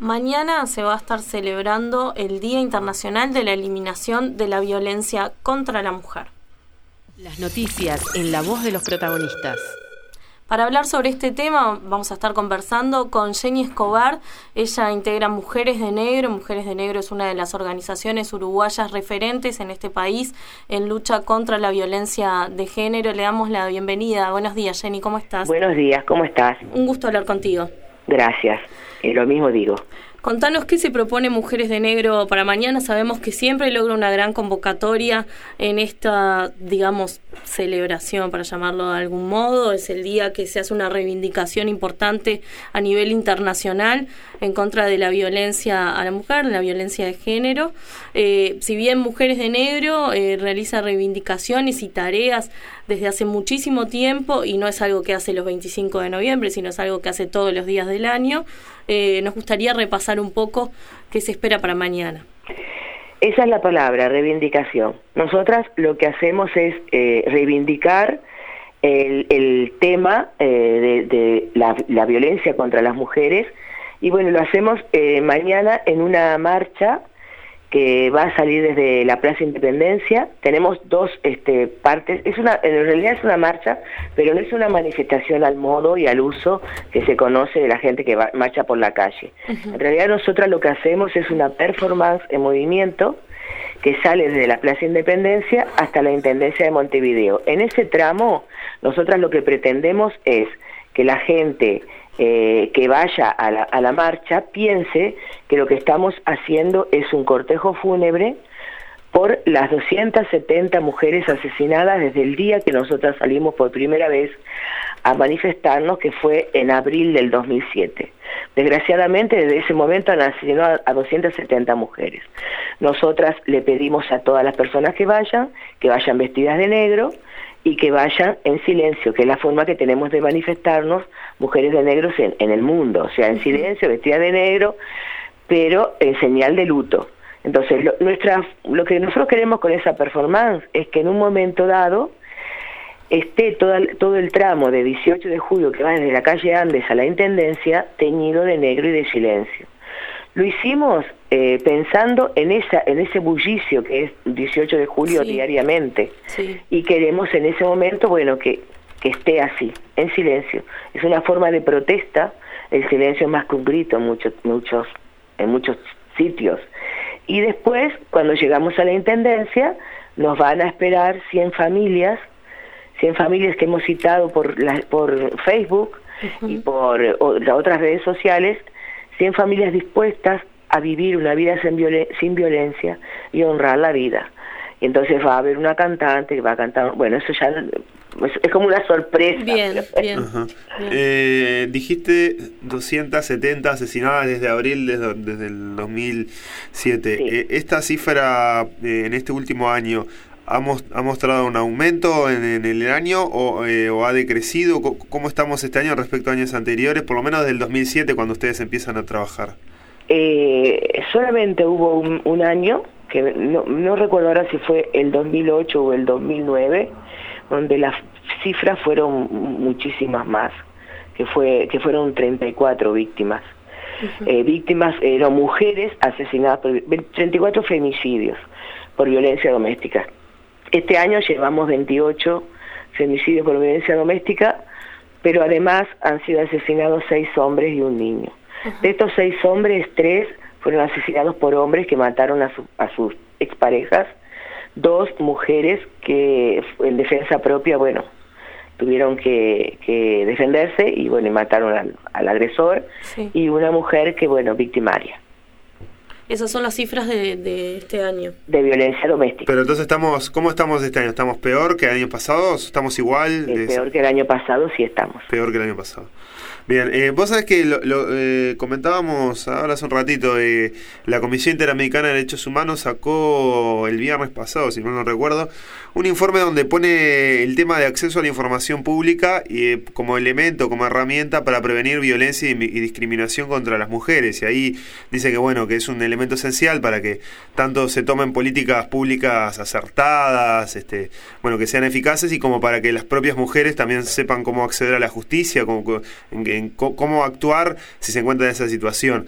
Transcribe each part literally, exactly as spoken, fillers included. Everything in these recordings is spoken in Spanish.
Mañana se va a estar celebrando el Día Internacional de la Eliminación de la Violencia contra la Mujer. Las noticias en la voz de los protagonistas. Para hablar sobre este tema vamos a estar conversando con Jenny Escobar. Ella integra Mujeres de Negro. Mujeres de Negro es una de las organizaciones uruguayas referentes en este país en lucha contra la violencia de género. Le damos la bienvenida. Buenos días, Jenny, ¿cómo estás? Buenos días, ¿cómo estás? Un gusto hablar contigo. Gracias, eh, lo mismo digo. Contanos qué se propone Mujeres de Negro para mañana. Sabemos que siempre logra una gran convocatoria en esta, digamos, celebración, para llamarlo de algún modo. Es el día que se hace una reivindicación importante a nivel internacional en contra de la violencia a la mujer, la violencia de género. Eh, si bien Mujeres de Negro eh, realiza reivindicaciones y tareas desde hace muchísimo tiempo, y no es algo que hace los veinticinco de noviembre, sino es algo que hace todos los días del año, eh, nos gustaría repasar un poco qué se espera para mañana. Esa es la palabra, reivindicación. Nosotras lo que hacemos es eh, reivindicar el, el tema eh, de, de la, la violencia contra las mujeres, y bueno, lo hacemos eh, mañana en una marcha que va a salir desde la Plaza Independencia. Tenemos dos este, partes. Es una, en realidad es una marcha, pero no es una manifestación al modo y al uso que se conoce de la gente que va, marcha por la calle. Uh-huh. En realidad nosotras lo que hacemos es una performance en movimiento que sale desde la Plaza Independencia hasta la Intendencia de Montevideo. En ese tramo, nosotras lo que pretendemos es que la gente Eh, que vaya a la, a la marcha piense que lo que estamos haciendo es un cortejo fúnebre por las doscientas setenta mujeres asesinadas desde el día que nosotras salimos por primera vez a manifestarnos, que fue en abril del dos mil siete. Desgraciadamente, desde ese momento han asesinado a doscientas setenta mujeres. Nosotras le pedimos a todas las personas que vayan, que vayan vestidas de negro, y que vayan en silencio, que es la forma que tenemos de manifestarnos mujeres de negros en, en el mundo, o sea, en silencio, vestidas de negro, pero en señal de luto. Entonces, lo, nuestra, lo que nosotros queremos con esa performance es que en un momento dado esté todo, todo el tramo de dieciocho de julio que va desde la calle Andes a la Intendencia teñido de negro y de silencio. Lo hicimos eh, pensando en esa en ese bullicio que es dieciocho de julio sí. diariamente. Sí. Y queremos en ese momento, bueno, que, que esté así, en silencio. Es una forma de protesta, el silencio es más que un grito en muchos, muchos, en muchos sitios. Y después, cuando llegamos a la Intendencia, nos van a esperar cien familias, cien familias que hemos citado por, la, por Facebook uh-huh. y por o, las otras redes sociales, cien familias dispuestas a vivir una vida sin, violen- sin violencia y honrar la vida. Y entonces va a haber una cantante que va a cantar, bueno, eso ya es, es como una sorpresa. Bien, bien. Ajá. bien. Eh, dijiste doscientas setenta asesinadas desde abril, desde, desde el dos mil siete. Sí. Eh, esta cifra eh, en este último año, ¿ha, most- ha mostrado un aumento en, en el año o, eh, o ha decrecido? ¿Cómo estamos este año respecto a años anteriores, por lo menos desde el dos mil siete, cuando ustedes empiezan a trabajar? Eh, solamente hubo un, un año, que no, no recuerdo ahora si fue el dos mil ocho o el dos mil nueve, donde las cifras fueron muchísimas más, que fue que fueron treinta y cuatro víctimas. Uh-huh. Eh, víctimas eran mujeres asesinadas por treinta y cuatro femicidios por violencia doméstica. Este año llevamos veintiocho femicidios por violencia doméstica, pero además han sido asesinados seis hombres y un niño. Uh-huh. De estos seis hombres, tres fueron asesinados por hombres que mataron a, su, a sus exparejas, dos mujeres que en defensa propia, bueno, tuvieron que, que defenderse y bueno, y mataron al, al agresor, sí. y una mujer que, bueno, victimaria. Esas son las cifras de, de este año. De violencia doméstica. Pero entonces, estamos ¿cómo estamos este año? ¿Estamos peor que el año pasado? ¿Estamos igual? Eh, peor que el año pasado, sí estamos. Peor que el año pasado. Bien, eh, vos sabés que lo, lo eh, comentábamos ahora hace un ratito, eh, la Comisión Interamericana de Derechos Humanos sacó el viernes pasado, si mal no recuerdo, un informe donde pone el tema de acceso a la información pública y, eh, como elemento, como herramienta para prevenir violencia y, y discriminación contra las mujeres. Y ahí dice que bueno, que es un elemento elemento esencial para que tanto se tomen políticas públicas acertadas, este, bueno, que sean eficaces, y como para que las propias mujeres también sepan cómo acceder a la justicia, cómo, en, en, cómo actuar si se encuentran en esa situación.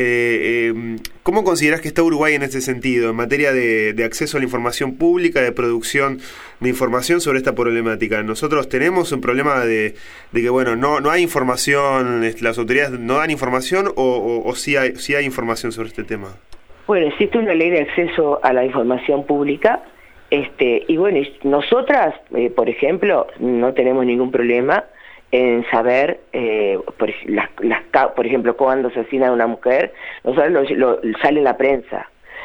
Eh, eh, ¿Cómo considerás que está Uruguay en este sentido, en materia de, de acceso a la información pública, de producción de información sobre esta problemática? Nosotros tenemos un problema de, de que, bueno, no, no hay información, las autoridades no dan información, o, o, o sí, hay, sí hay información sobre este tema. Bueno, existe una ley de acceso a la información pública, este, y bueno, nosotras, eh, por ejemplo, no tenemos ningún problema en saber, eh, por, las, las, por ejemplo, cuando se asesina a una mujer, nosotros lo, lo, sale en la prensa.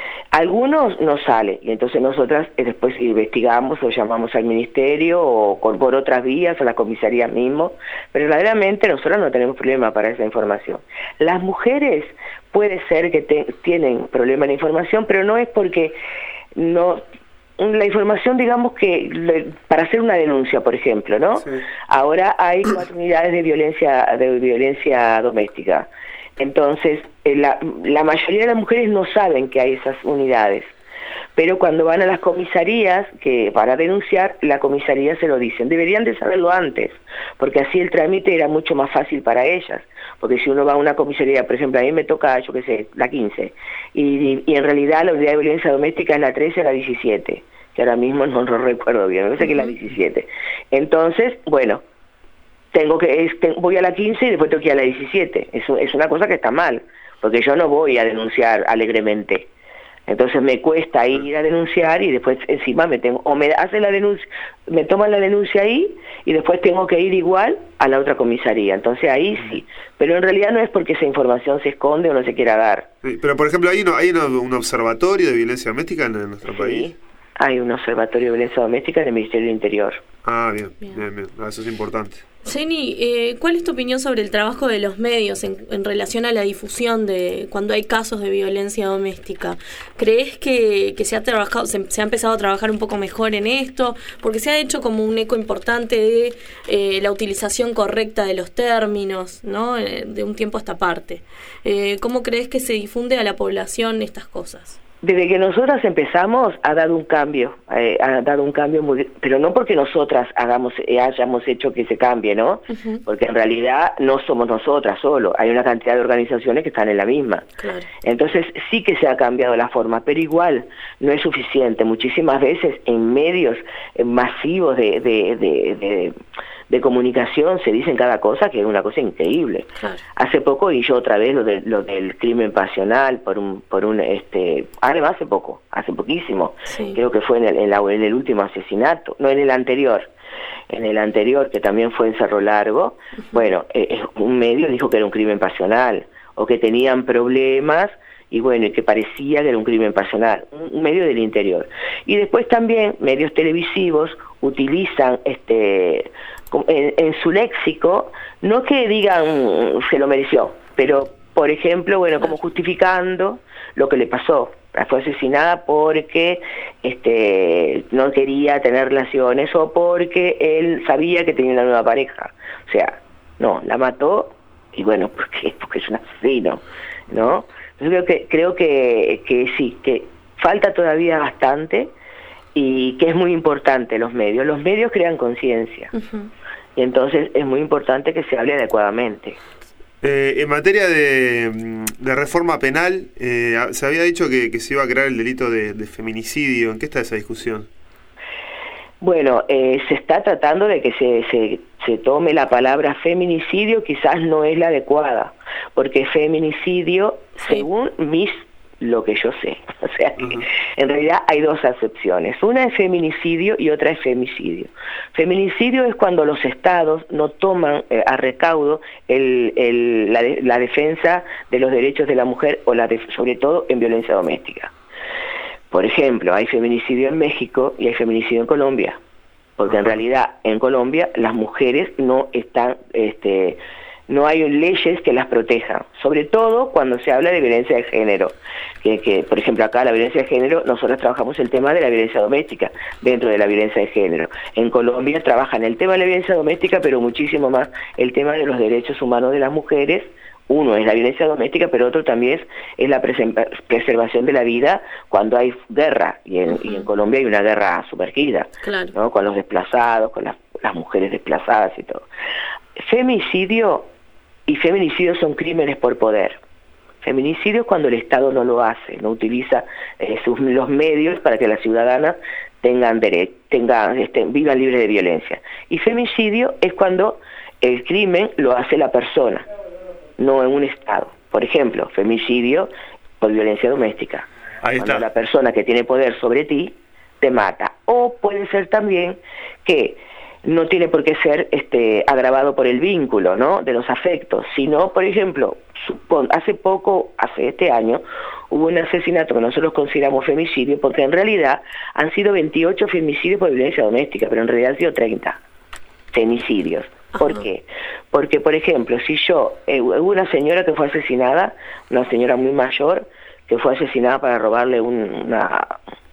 Algunos no sale, y entonces nosotras eh, después investigamos o llamamos al ministerio o con, por otras vías, a la comisaría mismo, pero verdaderamente nosotros no tenemos problema para esa información. Las mujeres puede ser que te, tienen problema en información, pero no es porque no... La información, digamos que le, para hacer una denuncia, por ejemplo, ¿no? Sí. Ahora hay cuatro unidades de violencia de violencia doméstica. Entonces, eh, la, la mayoría de las mujeres no saben que hay esas unidades. Pero cuando van a las comisarías que para denunciar, la comisaría se lo dicen. Deberían de saberlo antes, porque así el trámite era mucho más fácil para ellas. Porque si uno va a una comisaría, por ejemplo, a mí me toca, yo qué sé, la quince, y, y, y en realidad la unidad de violencia doméstica es la trece o la diecisiete, que ahora mismo no lo recuerdo bien, me parece que es la diecisiete. Entonces, bueno, tengo que es, te, voy a la quince y después tengo que ir a la diecisiete. Es, es una cosa que está mal, porque yo no voy a denunciar alegremente. Entonces me cuesta ir a denunciar y después encima me tengo, o me hacen la denuncia, me toman la denuncia ahí y después tengo que ir igual a la otra comisaría. Entonces ahí sí, pero en realidad no es porque esa información se esconde o no se quiera dar. Sí, pero por ejemplo, ¿hay, no, hay no, un observatorio de violencia doméstica en, en nuestro sí, país? Hay un observatorio de violencia doméstica en el Ministerio del Interior. Ah, bien, bien, bien, bien. Ah, eso es importante. Jenny, eh, ¿cuál es tu opinión sobre el trabajo de los medios en, en relación a la difusión de cuando hay casos de violencia doméstica? ¿Crees que, que se ha trabajado, se, se ha empezado a trabajar un poco mejor en esto? Porque se ha hecho como un eco importante de eh, la utilización correcta de los términos, ¿no? Eh, de un tiempo a esta parte. Eh, ¿Cómo crees que se difunde a la población estas cosas? Desde que nosotras empezamos ha dado un cambio, eh, ha dado un cambio, muy, pero no porque nosotras hagamos, eh, hayamos hecho que se cambie, ¿no? Uh-huh. Porque en realidad no somos nosotras solo, hay una cantidad de organizaciones que están en la misma. Claro. Entonces sí que se ha cambiado la forma, pero igual no es suficiente. Muchísimas veces en medios masivos de, de, de, de de comunicación se dicen cada cosa que es una cosa increíble. Claro. Hace poco y yo otra vez lo, de, lo del crimen pasional por un por un este además hace poco, hace poquísimo. Sí. Creo que fue en el, en, la, en el último asesinato, no en el anterior. En el anterior, que también fue en Cerro Largo, uh-huh. bueno, eh, un medio dijo que era un crimen pasional o que tenían problemas y bueno, y que parecía que era un crimen pasional, un medio del interior. Y después también medios televisivos utilizan este en, en su léxico, no que digan se lo mereció, pero por ejemplo, bueno, como justificando lo que le pasó. Fue asesinada porque este no quería tener relaciones o porque él sabía que tenía una nueva pareja. O sea, no, la mató y bueno, porque, porque es un asesino, ¿no? Yo creo que creo que, que sí, que falta todavía bastante y que es muy importante los medios. Los medios crean conciencia. Uh-huh. Y entonces es muy importante que se hable adecuadamente. Eh, en materia de, de reforma penal, eh, se había dicho que, que se iba a crear el delito de, de feminicidio. ¿En qué está esa discusión? Bueno, eh, se está tratando de que se, se, se tome la palabra feminicidio, quizás no es la adecuada, porque feminicidio, sí. según mis lo que yo sé, o sea que uh-huh. en realidad hay dos acepciones, una es feminicidio y otra es femicidio. Feminicidio es cuando los estados no toman eh, a recaudo el, el, la, de, la defensa de los derechos de la mujer o la de, sobre todo en violencia doméstica. Por ejemplo, hay feminicidio en México y hay feminicidio en Colombia, porque en realidad en Colombia las mujeres no están, este, no hay leyes que las protejan, sobre todo cuando se habla de violencia de género, que, que por ejemplo acá la violencia de género, nosotros trabajamos el tema de la violencia doméstica dentro de la violencia de género. En Colombia trabajan el tema de la violencia doméstica, pero muchísimo más el tema de los derechos humanos de las mujeres Uno es la violencia doméstica, pero otro también es, es la preservación de la vida cuando hay guerra, y en, uh-huh. y en Colombia hay una guerra sumergida, claro. ¿no? Con los desplazados, con las, las mujeres desplazadas y todo. Femicidio y feminicidio son crímenes por poder. Feminicidio es cuando el Estado no lo hace, no utiliza eh, sus, los medios para que las ciudadanas tengan derecho, tengan, este, vivan libres de violencia. Y femicidio es cuando el crimen lo hace la persona, no en un Estado. Por ejemplo, femicidio por violencia doméstica. Ahí cuando está. La persona que tiene poder sobre ti te mata. O puede ser también que no tiene por qué ser este agravado por el vínculo, ¿no? De los afectos, sino, por ejemplo, supon, hace poco, hace este año, hubo un asesinato que nosotros consideramos femicidio, porque en realidad han sido veintiocho femicidios por violencia doméstica, pero en realidad han sido treinta femicidios. ¿Por Ajá. qué? Porque, por ejemplo, si yo, eh, hubo una señora que fue asesinada, una señora muy mayor, que fue asesinada para robarle un, una,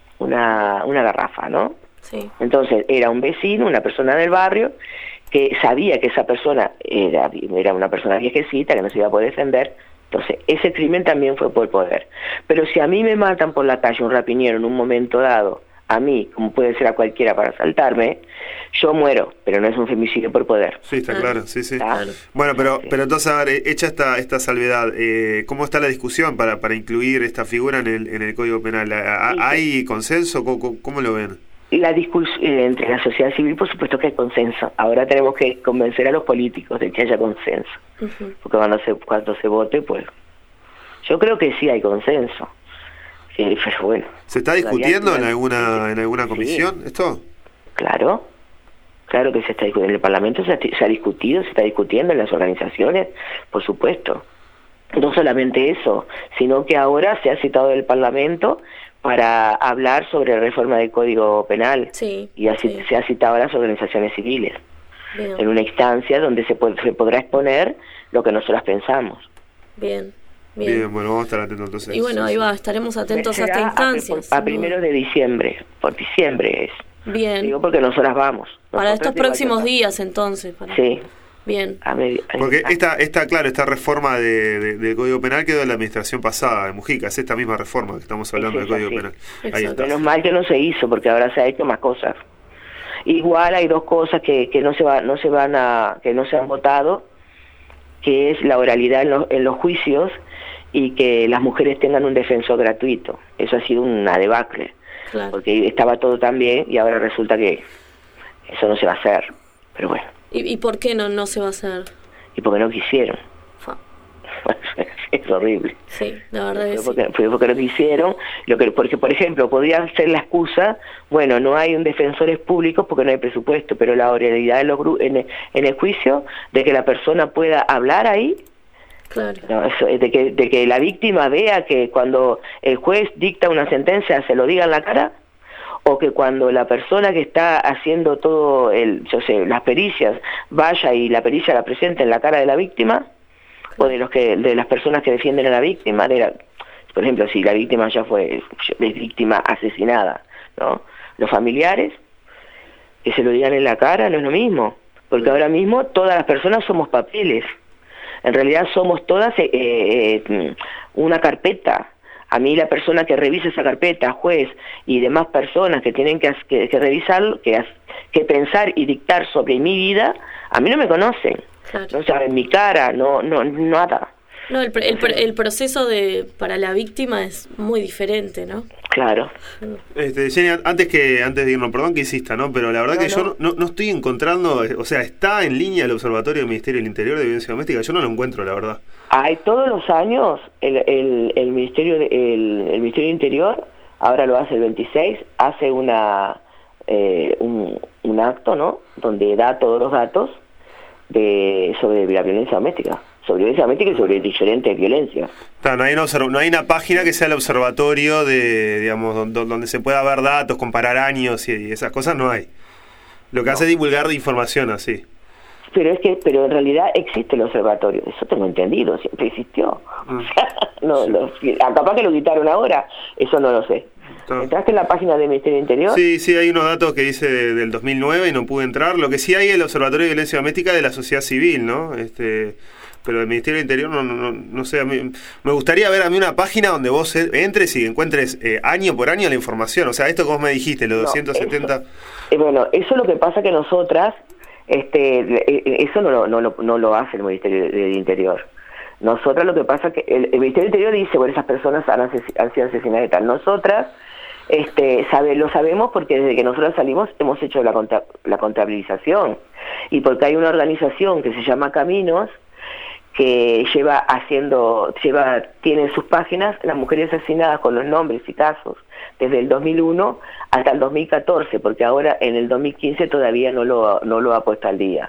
una, una garrafa, ¿no? Sí. Entonces era un vecino, una persona del barrio, que sabía que esa persona era, era una persona viejecita, que no se iba a poder defender. Entonces ese crimen también fue por poder. Pero si a mí me matan por la calle un rapinero en un momento dado, a mí, como puede ser a cualquiera para asaltarme, yo muero, pero no es un femicidio por poder. Sí, está claro, sí, sí. Claro. Bueno, pero Sí. pero entonces, a ver, hecha esta esta salvedad, eh, ¿cómo está la discusión para para incluir esta figura en el en el Código Penal? ¿Hay consenso? ¿Cómo, cómo lo ven? La discusión entre la sociedad civil, por supuesto que hay consenso. Ahora tenemos que convencer a los políticos de que haya consenso. Uh-huh. Porque cuando se, cuando se vote, pues... Yo creo que sí hay consenso. Sí, pero bueno. ¿Se está discutiendo en alguna en alguna comisión sí. esto? Claro. Claro que se está discutiendo. En el Parlamento se ha, se ha discutido, se está discutiendo en las organizaciones, por supuesto. No solamente eso, sino que ahora se ha citado el Parlamento para hablar sobre reforma del Código Penal, sí, y así sí. se ha citado a las organizaciones civiles. Bien. En una instancia donde se, pod- se podrá exponer lo que nosotros pensamos. Bien, bien. Bien, bueno, vamos a estar atentos entonces. Y bueno, ahí va, estaremos atentos a esta instancia. A, a primero de diciembre, por diciembre es. Bien. Digo porque nosotras vamos. Para Nosotras estos próximos días entonces. Para... Sí. Bien. A medio, a Porque a... esta, esta, claro, esta reforma de, de, del Código Penal quedó en la administración pasada de Mujica, es esta misma reforma que estamos hablando es del Código así. Penal. Exacto. Ahí está. Menos mal que no se hizo, porque ahora se ha hecho más cosas. Igual hay dos cosas que, que no se va, no se van a, que no se han votado, que es la oralidad en, lo, en los juicios y que las mujeres tengan un defensor gratuito. Eso ha sido una debacle, Claro. porque estaba todo tan bien y ahora resulta que eso no se va a hacer. Pero bueno. ¿Y, y por qué no, no se va a hacer? Y porque no quisieron. Fa. Es horrible. Sí, la verdad es Fue que porque, fue porque no quisieron, lo que, porque por ejemplo podría ser la excusa, bueno, no hay un defensores públicos porque no hay presupuesto, pero la oralidad en, los gru- en, el, en el juicio, de que la persona pueda hablar ahí, claro. no, eso, de, que, de que la víctima vea que cuando el juez dicta una sentencia se lo diga en la cara, o que cuando la persona que está haciendo todo el, yo sé, las pericias, vaya y la pericia la presente en la cara de la víctima, o de los que de las personas que defienden a la víctima, de la, por ejemplo, si la víctima ya fue es víctima asesinada, ¿no? Los familiares que se lo digan en la cara no es lo mismo, porque ahora mismo todas las personas somos papeles. En realidad somos todas eh, eh, una carpeta. A mí la persona que revisa esa carpeta, juez y demás personas que tienen que, que, que revisar, que, que pensar y dictar sobre mi vida, a mí no me conocen. Claro. No saben mi cara, no, no, nada. No, el, el, el proceso de para la víctima es muy diferente, ¿no? Claro. Este, Jenny, antes que antes de irnos, perdón que insista, ¿no? Pero la verdad No, que no. yo no, no estoy encontrando, o sea, está en línea el Observatorio del Ministerio del Interior de Violencia Doméstica, yo no lo encuentro, la verdad. Hay todos los años el, el, el Ministerio de, el, el Ministerio del Interior, ahora lo hace el veintiséis, hace una eh, un, un acto, ¿no? Donde da todos los datos de sobre la violencia doméstica. Sobre violencia doméstica y sobre diferentes violencias. Claro, no hay una observ- no hay una página que sea el observatorio de, digamos, donde, donde se pueda ver datos, comparar años y, y esas cosas no hay. Lo que No. hace es divulgar información así. Pero es que, pero en realidad existe el observatorio, eso tengo entendido, siempre existió. Mm. O sea, no, no, capaz que lo quitaron ahora, eso no lo sé. Claro. ¿Entraste en la página del Ministerio del Interior? Sí, sí, hay unos datos que dice de- del dos mil nueve y no pude entrar. Lo que sí hay es el Observatorio de Violencia Doméstica de la sociedad civil, ¿no? Este, pero el Ministerio del Interior, no, no, no, no sé, a mí, me gustaría ver a mí una página donde vos entres y encuentres eh, año por año la información, o sea, esto que vos me dijiste, los no, doscientos setenta... Eso, eh, bueno, eso es lo que pasa que nosotras, este, eso no lo, no, lo, no lo hace el Ministerio del Interior. Nosotras lo que pasa es que el, el Ministerio del Interior dice, bueno, esas personas han, ases- han sido asesinadas y tal. Nosotras este, sabe, lo sabemos porque desde que nosotros salimos hemos hecho la, conta- la contabilización y porque hay una organización que se llama Caminos que lleva haciendo, lleva, tiene sus páginas las mujeres asesinadas con los nombres y casos desde el dos mil uno hasta el dos mil catorce, porque ahora en el dos mil quince todavía no lo, no lo ha puesto al día.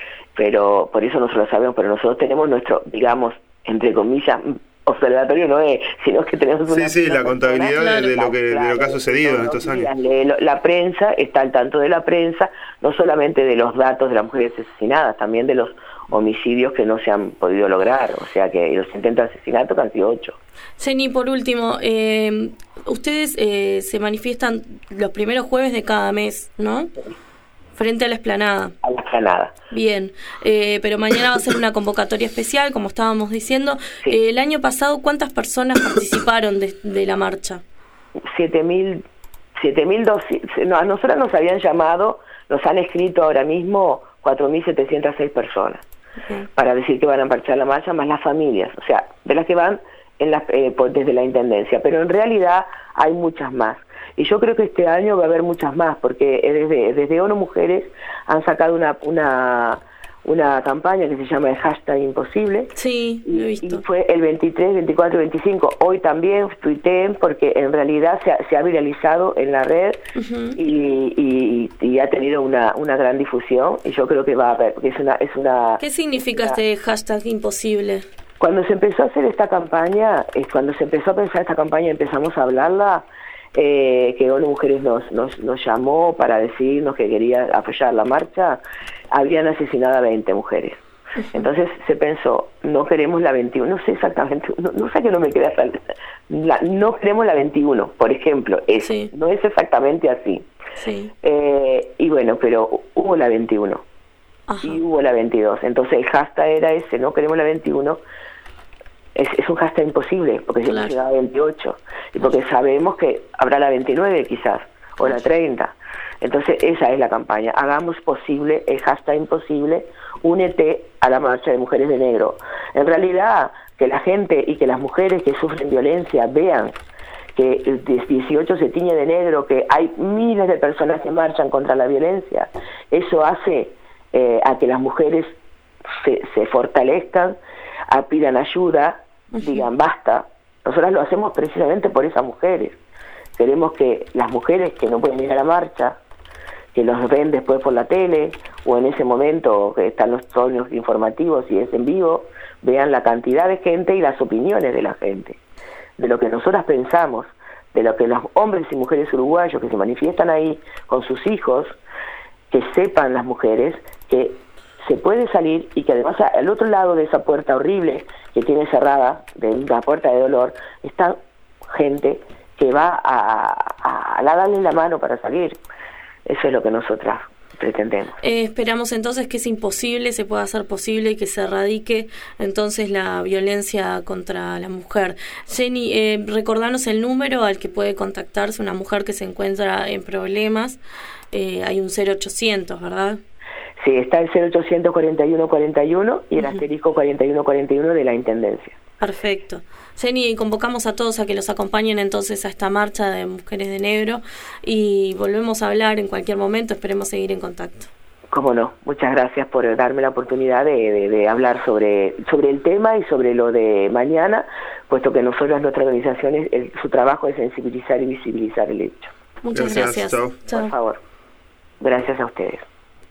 Pero por eso nosotros lo sabemos, pero nosotros tenemos nuestro, digamos, entre comillas, observatorio no es, sino que tenemos sí, una... Sí, sí, la contabilidad claro, de, lo que, claro, de lo que ha sucedido en estos años. La, la prensa está al tanto de la prensa, no solamente de los datos de las mujeres asesinadas, también de los homicidios que no se han podido lograr, o sea que los intentos de asesinato que han sido ocho. Jenny, por último, eh, ustedes eh, se manifiestan los primeros jueves de cada mes, ¿no? Frente a la explanada. A la explanada. Bien, eh, pero mañana va a ser una convocatoria especial, como estábamos diciendo. Sí. Eh, el año pasado, ¿cuántas personas participaron de, de la marcha? Siete mil, siete mil doscientos. No, a nosotros nos habían llamado, nos han escrito ahora mismo cuatro mil setecientas seis personas. Okay. Para decir que van a marchar la marcha, más las familias, o sea, de las que van en la, eh, por, desde la Intendencia, pero en realidad hay muchas más. Y yo creo que este año va a haber muchas más, porque desde, desde ONU Mujeres han sacado una, una, una campaña que se llama el hashtag imposible. Sí, lo he visto. Y fue el veintitrés, veinticuatro, veinticinco. Hoy también tuiteen, porque en realidad se ha, se ha viralizado en la red uh-huh. y, y, y ha tenido una, una gran difusión. Y yo creo que va a haber, porque es una... Es una ¿Qué significa una, este hashtag imposible? Cuando se empezó a hacer esta campaña, es cuando se empezó a pensar esta campaña, empezamos a hablarla... Eh, que ONU Mujeres nos, nos, nos llamó para decirnos que quería apoyar la marcha, habían asesinado a veinte mujeres. Uh-huh. Entonces se pensó, no queremos la veintiuno, no sé exactamente, no, no sé que no me queda la, no queremos la veintiuno, por ejemplo, es, sí. no es exactamente así. Sí. Eh, y bueno, pero hubo la veintiuno. Ajá. Y hubo la veintidós, entonces el hashtag era ese, no queremos la veintiuno. Es, es un hashtag imposible, porque claro. hemos llegado a veintiocho, y porque sabemos que habrá la veintinueve quizás, o la treinta. Entonces esa es la campaña, hagamos posible el hashtag imposible, únete a la marcha de mujeres de negro. En realidad, que la gente y que las mujeres que sufren violencia vean que el dieciocho se tiñe de negro, que hay miles de personas que marchan contra la violencia, eso hace eh, a que las mujeres se, se fortalezcan, a pidan ayuda, uh-huh. digan basta. Nosotras lo hacemos precisamente por esas mujeres. Queremos que las mujeres que no pueden ir a la marcha, que los ven después por la tele, o en ese momento que están los sonidos informativos y es en vivo, vean la cantidad de gente y las opiniones de la gente, de lo que nosotras pensamos, de lo que los hombres y mujeres uruguayos que se manifiestan ahí con sus hijos, que sepan las mujeres que se puede salir y que además al otro lado de esa puerta horrible que tiene cerrada, de una puerta de dolor, está gente que va a, a, a darle la mano para salir. Eso es lo que nosotras pretendemos. Eh, esperamos entonces que es imposible, se pueda hacer posible y que se erradique entonces la violencia contra la mujer. Jenny, eh, recordanos el número al que puede contactarse una mujer que se encuentra en problemas. Eh, hay un cero ochocientos, ¿verdad? Sí, está el cero ochocientos cuarenta y uno cuarenta y uno y el uh-huh. asterisco cuarenta y uno cuarenta y uno de la Intendencia. Perfecto. Jenny, convocamos a todos a que los acompañen entonces a esta marcha de Mujeres de Negro y volvemos a hablar en cualquier momento, esperemos seguir en contacto. Cómo no, muchas gracias por darme la oportunidad de, de, de hablar sobre, sobre el tema y sobre lo de mañana, puesto que nosotros, nuestra organización, es, el, su trabajo es sensibilizar y visibilizar el hecho. Muchas gracias. gracias. Chao. Por favor. Gracias a ustedes.